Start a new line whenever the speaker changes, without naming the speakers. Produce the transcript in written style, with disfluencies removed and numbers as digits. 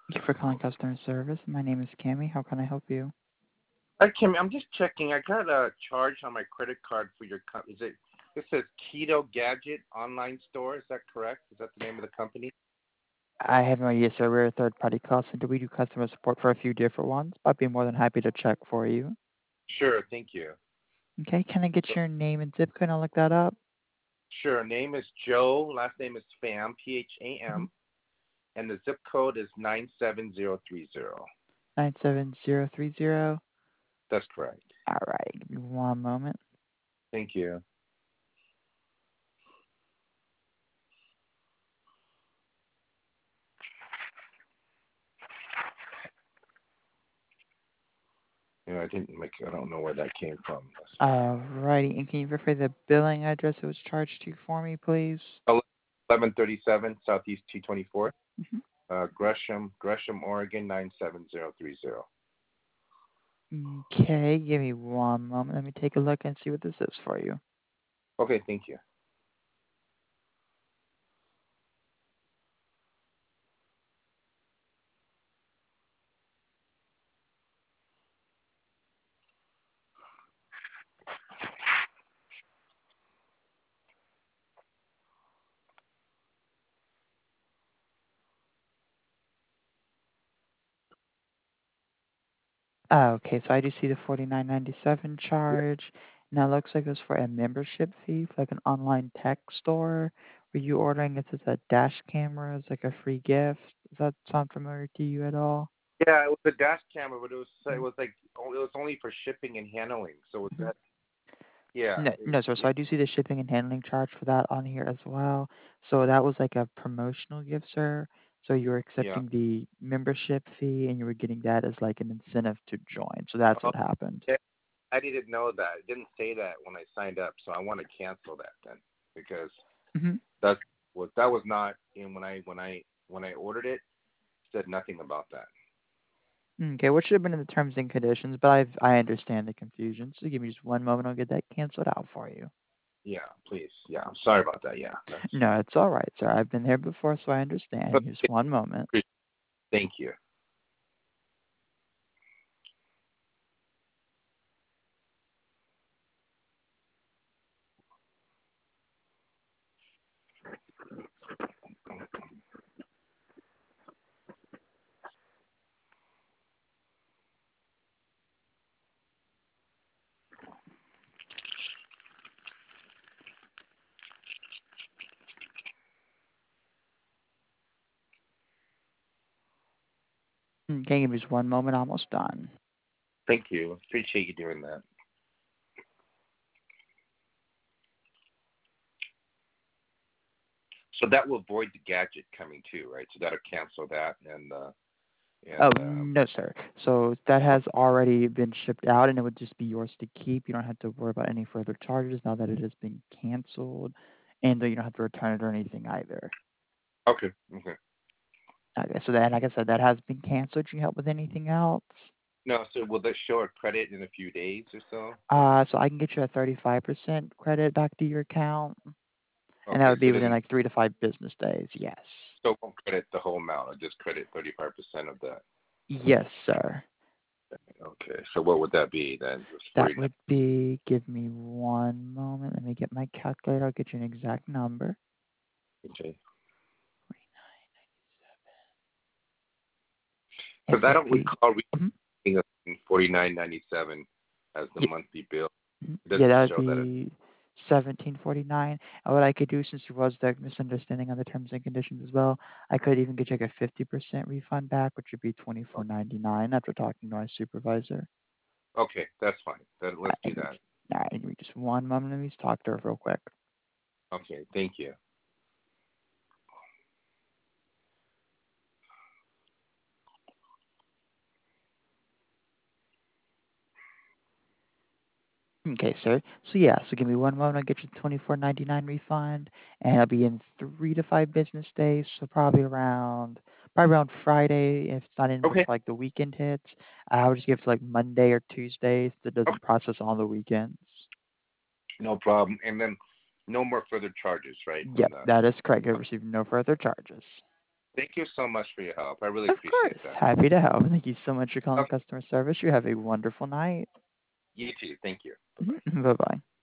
Thank you for calling customer service. My name is Cami. How can I help you?
Hi, Kim. I'm just checking. I got a charge on my credit card for your company. It says Keto Gadget Online Store. Is that correct? Is that the name of the company?
I have no idea, sir. We're a third-party call center. We do customer support for a few different ones. I'd be more than happy to check for you.
Sure. Thank you.
Okay, can I get your name and zip code and I'll look that up?
Sure. Name is Joe. Last name is Pham,
Mhm.
Pham, and the zip code is 97030.
97030.
That's correct.
All right, give me one moment.
Thank you. I didn't make. I don't know where that came from.
All righty, and can you verify the billing address it was charged to for me, please?
1137 Southeast 224,
Mhm.
Gresham, Oregon 97030.
Okay, give me one moment. Let me take a look and see what this is for you.
Okay. Thank you.
Okay, so I do see the 49.97 charge. Now it looks like it's for a membership fee for like an online tech store. Were you ordering it as a dash camera as like a free gift? Does that sound familiar to you at all?
Yeah, it was a dash camera, but it
Mhm.
was like it was only for shipping and handling. So was
Mhm.
that? Yeah.
No, no, sir. So I do see the shipping and handling charge for that on here as well. So that was like a promotional gift, sir. So you were
Yeah.
accepting the membership fee and you were getting that as like an incentive to join. So that's
Oh,
what happened.
yeah. I didn't know that. It didn't say that when I signed up, so I want to cancel that then because
Mhm.
that's that was not in when I ordered it. It said nothing about that.
Okay, what should have been in the terms and conditions, but I understand the confusion. So give me just one moment, I'll get that canceled out for you.
Yeah, please. Yeah, I'm sorry about that. Yeah, that's.
No, it's all right, sir. I've been there before, so I understand. Just one moment.
Thank you.
Okay, give me just one moment, almost done.
Thank you. Appreciate you doing that. So that will avoid the gadget coming too, right? So that'll cancel that
Oh,
and
no, sir. So that
oh,
has already been shipped out, and it would just be yours to keep. You don't have to worry about any further charges now that it has been canceled, and you don't have to return it or anything either.
okay, okay.
Okay, so that, like I said, that has been canceled. Do you help with anything else?
No, so will this show a credit in a few days or so?
So I can get you a 35% credit back to your account. And that
Okay,
would
so
be
it
within
doesn't
like 3 to 5 business days. Yes.
so it won't credit the whole amount. It'll just credit 35% of that.
Yes, sir.
Okay, so what would that be then? It was
That
49.
would be, give me one moment. Let me get my calculator. I'll get you an exact number.
Okay.
It
Because I
would
don't
be,
recall
mhm,
reading 49.97 as the
yeah,
monthly bill. It
yeah,
doesn't
that would
show that.
be 1749. And what I could do, since there was that misunderstanding on the terms and conditions as well, I could even get you like a 50% refund back, which would be 24.99 after talking to our supervisor.
Okay, that's fine. Then
All
let's do
right,
that.
all right, give me just one moment. Let me just talk to her real quick.
Okay, thank you.
Okay, sir. So yeah, so give me one moment. I'll get you the 24.99 refund, and I'll be in 3 to 5 business days. So probably around Friday. If it's not in
Okay,
before like the weekend hits, I would just give it to like Monday or Tuesday so it
okay,
doesn't process on the weekends.
no problem. And then no more further charges, right? From
Yep,
the
that is correct. You've received no further charges.
Thank you so much for your help. I really
Of
appreciate
course.
that.
Happy to help. Thank you so much for calling
Okay.
customer service. You have a wonderful night.
You too. Thank you. Bye bye.
Bye bye.